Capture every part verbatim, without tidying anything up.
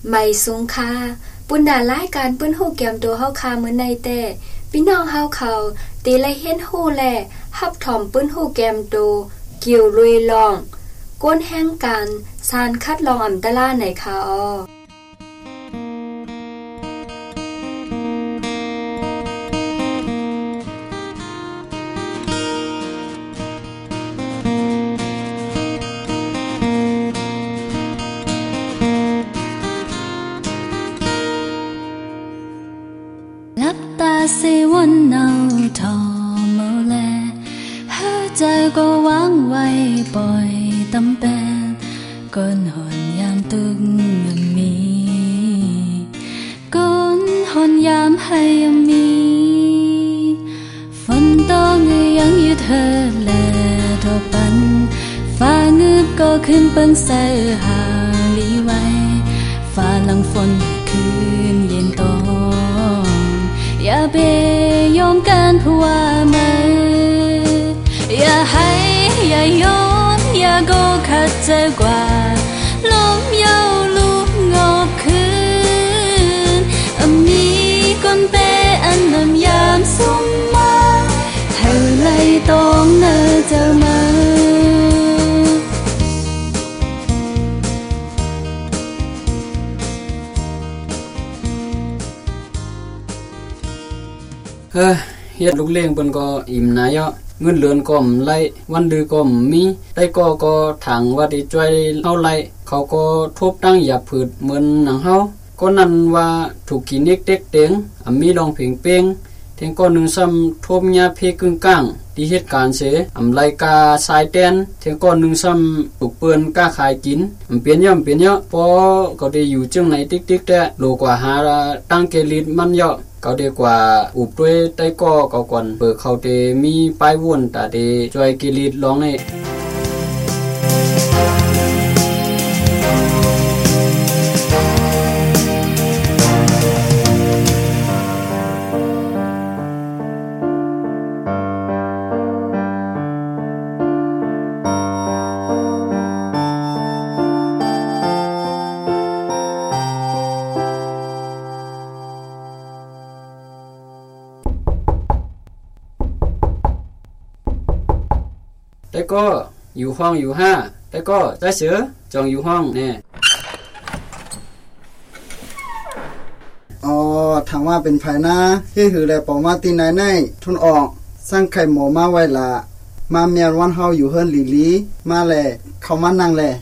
ไม่สูงค่าปุณดาหลายการปื้นฮู้แก้มตัวเฮาคามื้อในแต่พี่น้องเฮาเขาตีและเห็นฮู้แลฮับถ่อมปื้นฮู้แก้มตัวเกี่ยวลุยลองก้นแห่งการสารคัดลองอันตรายในคาออ是温柔陀無咧，許這個彎位背抌病，乾寒陰獨暗面，乾寒陰係暗面，瞓當嘅影月去咧托品，花葉個圈崩細下里位，花冷風圈現當。อย่าเบยอมกันผัวมืออย่าให้อย่ายอมอย่าก็ขัดใจกว่าลมเย้าลูกงอกคืนมีก้นเปอันนำยามสุ่มมาเธอเลยต้องเนื้อเจอมาเฮ้เฮ็ดลูกเลี้ยงเปิ้นก็อิ่มนายะเงินเดือนก็มไล่วันดือก็มีได้ก็ก็ถังว่าได้ช่วยเฮาไล่เขาก็ทุบตั้งหยับผืดเหมือนหนังเฮาก็นั่นว่าถูกกินเด็กเด็กเต็งอ่ำมีลองเพ่งเป้งเทงก็นึงซ้ำทุบหญ้าเพกึ่งกลางที่เหตุการณ์เสอ่ำไล่กาสายแตนเทงก็นึงซ้ำปลูกเปิ้นกล้าขายกินอ่ำเปลี่ยนย่อมเปลี่ยนเยอะพอก็ได้อยู่จึงไหนติ๊กๆแต่โลกว่าหาตั้งเกลิดมันเยอะเขาเดียกว่าอุบด้วยใต้ก้อเก่าก่อนเปิดเขาเตมีป้ายวนตาเดจอยกิริดร้องในแต่ก็อยู่ห้องอยู่ห้าแต่ก็ใจเสือจองอยู่ห้องแน่อ๋อถามว่าเป็นไผนะเฮ็ดหือแลปอมาตีไหนในทุนออกสร้างไข่หมูมาไว้ละมาเมียนวันเฮาอยู่เฮิรนหลีลีมาแลเข้ามานั่งแล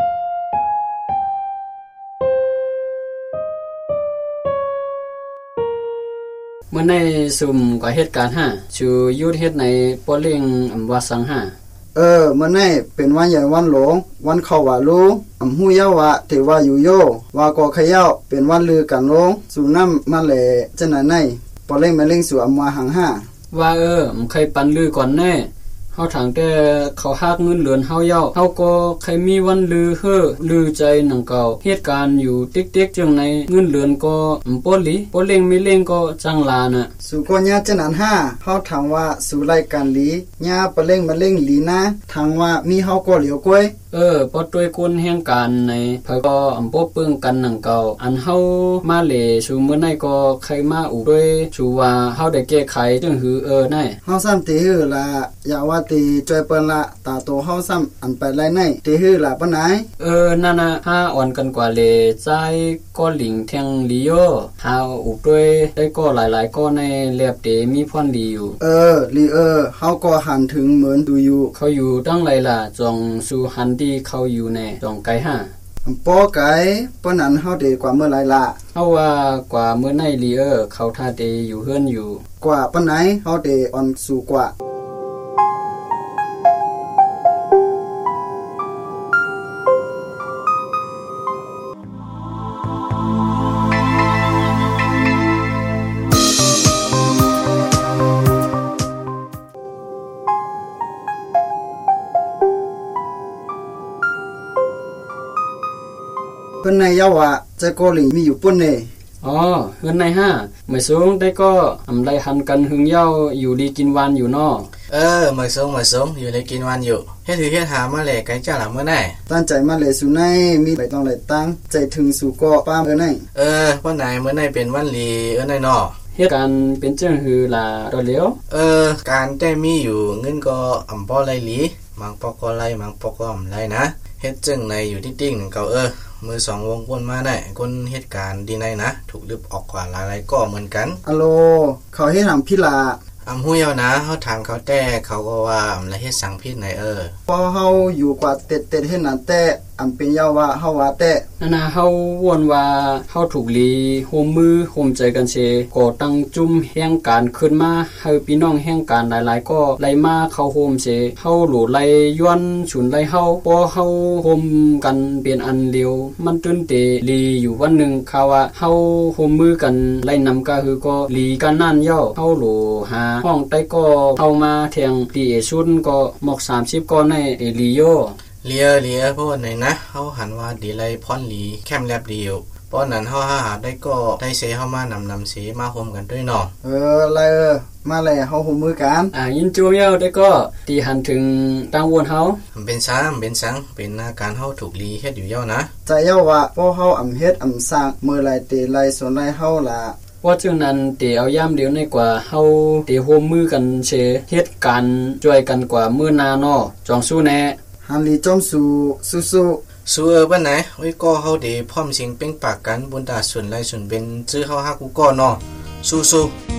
เมื่อในซุ่มก็เหตุการณ์ห้าชูยุดเฮ็ดในปอเล่งอำว่าสังห้าเออเมื่อไหร่เป็นวันใหญ่วันหลงวันเข้าว่าลูอำฮู้ยาวะเทว่าอยู่โยว่าก็ขยาวเป็นวันลือกันลงสู่น้ำมาแลจังไหนในปอเล่งมาเล่งสู่อำว่าหังห้าว่าเออมใครปันลือก่อนแน่เฮาถางแต่เขาฮักเงินเหลือนเฮาเย้าเฮาก็ใครมีวันลือเฮ้อลือใจหนังเก่าเหตุการณ์อยู่ติ๊กๆจังในเงินเหลือนก็อำปอลิปอเล่งไม่เล่งก็จังลาน่ะสู่ก็ญาจังนั้นห้าเฮาถามว่าสู่รายการลีญาปอเล่งมาเล่งลีนะทางว่ามีเฮาก็เหลียวก้วยเออปอด้วยคนแห่งการในเพิ่นก็อำปอปึ้งกันหนังเก่าอันเฮามาเลสู่มื้อไหนก็ใครมาอุด้วยสู่ว่าเฮาได้แก้ไขจึงหือเออได้เฮาซ้ำติหือละอย่าว่าติจอยเปิ้นละตาโตเฮาซ้ำอันไปไล่ในติหือละปานไหนเออนั่นน่ะหาอ่อนกันกว่าเลใจก็หลิงแทงลีโยหาอุด้วยได้ก็หลายๆก็ในแลบเตมีพรดีอยู่เออลีเออเฮาก็หันถึงเหมือนดูอยู่เขาอยู่ตั้งไรล่ะจองสู่หันที่เขาอยู่ในจองไกลห้าปอไกปอนั้นเฮาเดกว่าเมื่อไรล่ะเฮาว่ากว่าเมื่อในลีเออเขาท่าเดอยู่เฮือนอยู่กว่าปานไหนเฮาเดอ่อนสู่กว่าเพิ่นในยาวะจะก็หลิงมีอยู่ปุ่นเน่อ๋อเฮือนในห้าไม่สูงได้ก็อำไลหันกันหึงเย้าอยู่ดีกินวันอยู่นอเออไม่สูงไม่สูงอยู่ในกินวันอยู่เฮ็ดถือเฮ็ดหามาแลไกจ้าล่ะมื้อไหนตั้งใจมาแลสู่ในมีไปต้องไหลตั้งใจถึงสู่ก็ป้าเอ้อไหนเออวันไหนมื้อไหนเป็นวันลีเอ้อไหนนอเฮ็ดการเป็นจังหือล่ะดอเหลียวเออการแต่มีอยู่เงินก็อำบ่ไหลหลีบางปอกก็ไหลบางปอกก็อำไหลนะเฮ็ดจังในอยู่ที่ติ้งเก่าเออมือสองวงวนมาได้คนเหตุการณ์ดีในนะถูกลึบออกกว่าหลายๆก็เหมือนกันอัลโหลเขาเฮ็ดหำพิลาอำฮู้ยาวนะเฮาถามเขาแต่เขาก็ว่าอำละเฮ็ดสังพิษไหนเออพอเฮาอยู่กว่าเต็ดๆเฮ็ดนั่นแต่อำเป็นยาวว่าเฮาว่าแต่นั่นน่ะเฮาวนว่าเฮาถูกลีโฮมมือโฮมใจกันเสก็ตั้งจุ่มแห่งการขึ้นมาให้พี่น้องแห่งการหลายๆก็ไล่มาเข้าโฮมเสเฮาหลู่ไล่ย้อนฉุนไล่เฮาพอเฮาโฮมกันเป็นอันเดียวมันตื่นเตลีอยู่วันนึงข่าวว่าเฮาโฮมมือกันไล่นำก็คือก็ลีกันนั่นย่อเฮาหลู่หาห้องใต้ก็เข้ามาแทงตีเอชุนก็หมอกสามสิบก็ในเอลีโยเลียเลียเพราะว่าไหนนะเฮาหันว่าดีไลพรหลีแคมแลบเดียวเพราะนั้นเฮาหาได้ก็ได้เสเฮามานำนำเสมาโฮมกันด้วยเนาะเออไล่เออมาแลเฮาโฮมมือกันอ่ายินจูเมียวได้ก็ตีหันถึงตังวนเฮาเป็นซ้ำเป็นสังเป็นอาการเฮาถูกลีเฮ็ดอยู่เย้านะใจเย้าว่าพอเฮาอำเฮ็ดอำสร้างมื้อไหลเตไหลสวนไหลเฮาล่ะว่าจึงนั้นเตเอาย่ำเดียวในกว่าเฮาเตโฮมมือกันเชเฮ็ดการช่วยกันกว่ามื้อนาเนาะจองสู้แน่ฮันลีจอมสู่สู้ๆสู้เออบ้านไหนโอ้ยก็เฮาเดพร้อมสิงเป้งปากกันบนตาส่วนไรส่วนเป็นซื้อเฮาฮักกูก็เนาะสู้ๆ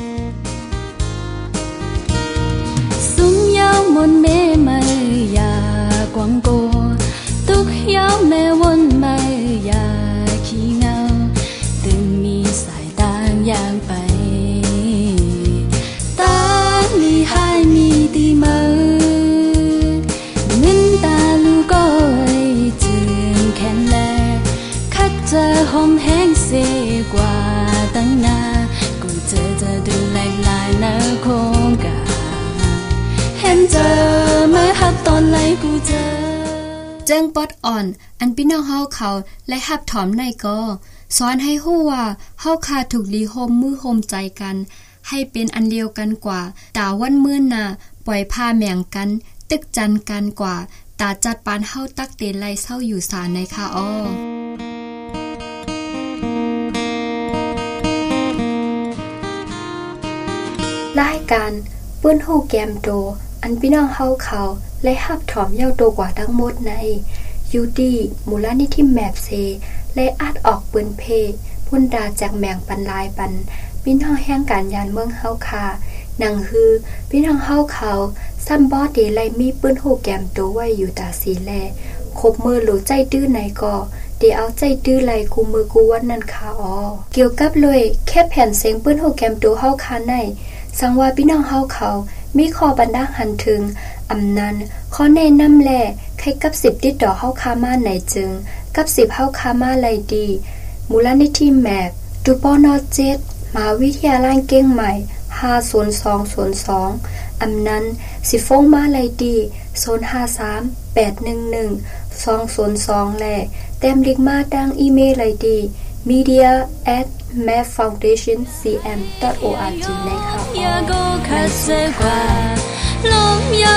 ซุงยาวมนเมไม่อยากวางโกตุกยาวแม่วนไม่อยากขี้เงาตึงมีสายตาอย่างไปตาลีให้มีดีมือเงินตาลูกก็จึงแค่แลคัดจะหอมแห้งเสียกว่าตั้งนากูเจอจะดูแหลกลายหน้าโคงกาเห็นเจอเมื่อหักตอนไหลกูเจอเจิงปอดอ่อนอันพี่น้องเฮาเขาและหับถอมในก็สอนให้ฮู้ว่าเฮาคาถูกลีโฮมมือโฮมใจกันให้เป็นอันเดียวกันกว่าตาวันมื้อน่ะปล่อยผ้าแม่งกันตึกจันกันกว่าตาจัดปานเฮาตักเตไลเศร้าอยู่สาในค่ะอ้อรายการปื้นฮู้แกมโตอันพี่น้องเฮาเขาและหับถอมเย้าโตกว่าทั้งหมดในยูดีมูลนิธิแมปเซและอาจออกปืนเพพุ่นดาจากแมงปันลายปันพี่น้องแห่งการยานเมืองเฮาค่ะนังฮือพี่น้องเฮาเขาซัมบอเดไลมีปืนฮู้แกมโตไว้อยู่ตาสีแลคบมือหลูใจดื้อไหนก็เดี๋ยวเอาใจดื้อไหลกูมือกูวันนั้นค่ะอ๋อเกี่ยวกับเลยแค่แผ่นเสียงปืนฮู้แกมโตเฮาค่ะในสังว่าพี่น้องเฮาเขามีข้อบรรดาหันถึงอำนั้นข้อแนะนำแลใครกับสิบติดต่อเฮาคามาไหนจึงกับสิบเฮาคามาไลดีมูลนิธิแมปดูปอนอเจ็ดมหาวิทยาลัยเก่งใหม่ห้าศูนย์สองศูนย์สองอำนั้นสิฟงมาไลดีศูนย์ห้าสามแปดหนึ่งหนึ่งสองศูนย์สองแลแต้มลิกมาดังอีเมลไลดี media at map foundation c m dot org ในค่ะ